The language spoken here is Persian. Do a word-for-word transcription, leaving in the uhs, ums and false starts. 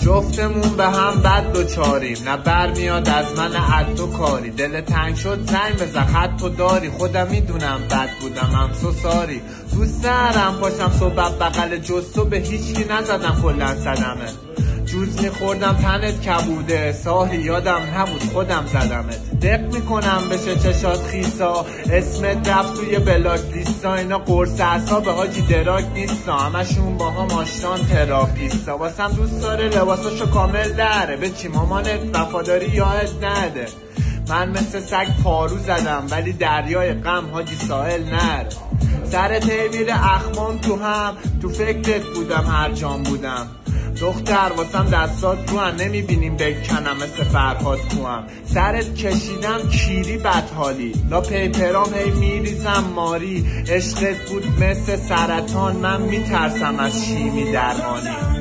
جفتمون به هم بد دوچاریم، نه برمیاد از من عد و کاری. دل تنگ شد زنگ بزن خط و داری، خودم میدونم بد بودم هم سو ساری. دوست دارم پاشم صبح بغل جستو، به هیچکی نزدم کلن صدمه. جوز میخوردم تنت کبوده، ساهی یادم نبود خودم زدمت. دق میکنم بشه چشات خیسا، اسمت رفت توی بلاک لیستا. اینا قرص اعصاب حاجی دراک نیستا، همشون با هم آشتان تراپیستا. واسم دوست داره لباساشو کامل داره، به چی مامانت وفاداری یاد نده. من مثل سگ پارو زدم ولی دریای غم حاجی ساحل نره. سر تیمیر اخمام تو هم، تو فکرت بودم هر جام بودم. دختر واسم دستات تو هم، نمیبینیم بکنم مثل فرهاد کوهم. سرت کشیدم کیری بدحالی، لا پیپرام هی میریزم ماری. عشقت بود مثل سرطان، من میترسم از شیمی درمانی.